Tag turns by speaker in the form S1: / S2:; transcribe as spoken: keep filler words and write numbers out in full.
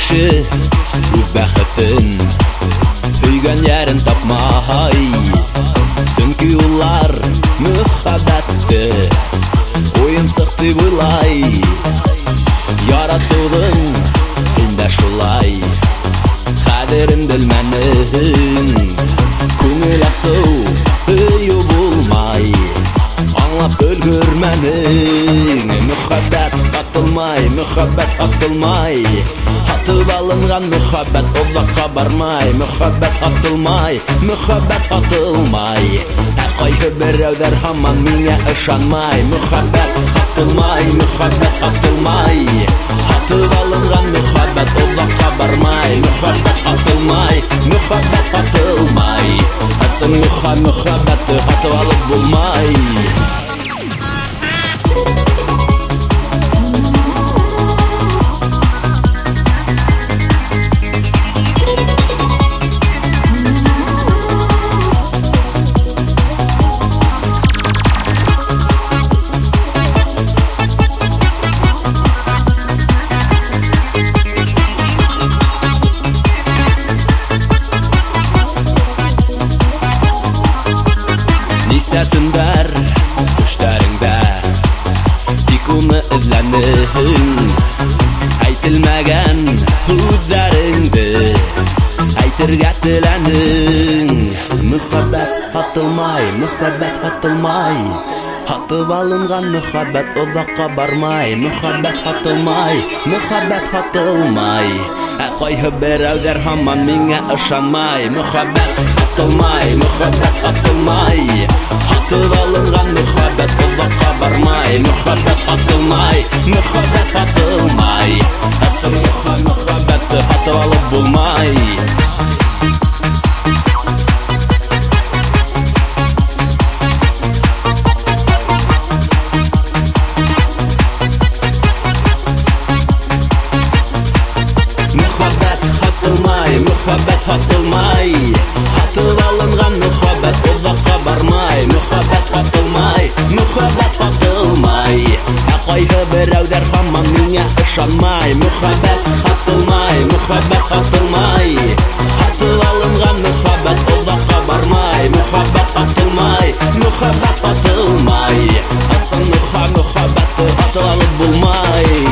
S1: кеше үз бәхетен өйгән ярын тапмай, сөнки улар мөхәббәтте уенсык дип уйлай. Яратудың инде шулай кадерен белмәнең, күңел асыл өйү булмай, аңлап өлгөрмәнең. Мөхәббәт атылмай, мөхәббәт атылмай, атып алынган мөхәббәт озакка бармай. Мөхәббәт атылмай, мөхәббәт атылмай, ә кайһы берәүләр һаман миңа ышанмай. Мөхәббәт атылмай, мөхәббәт атылмай, атып алынган мөхәббәт озакка бармай. Мөхәббәт атылмай, мөхәббәт атылмай, асын мөхәббәтте атып алып булмай. Түндар төшләреңдә тик уны эзләнең, әйтелмәгән сүзләреңде әйтергә теләнең. Мөхәббәт атылмай, мөхәббәт атылмай, атып алынган мөхәббәт озакка бармай. Мөхәббәт атылмай, мөхәббәт атылмай, ә кайһы берәүләр һаман миңа ышанмай. Мөхәббәт атылмай, мөхәббәт атылмай, атып алынган мөхәббәт озакка бармай. Мөхәббәт атылмай, мөхәббәт атылмай, асын мөхәббәтте атып алып булмай. Мөхәббәт атылмай, мөхәббәт атылмай, атып алынган мөхәббәт озакка бармай. Мөхәббәт атылмай, мөхәббәт атылмай, ә кайһы берәүләр һаман миңа ышанмай. Мөхәббәт атылмай, мөхәббәт атылмай, атып алынган мөхәббәт озакка бармай. Мөхәббәт атылмай, мөхәббәт атылмай, асын мөхәббәтте атып алып булмай.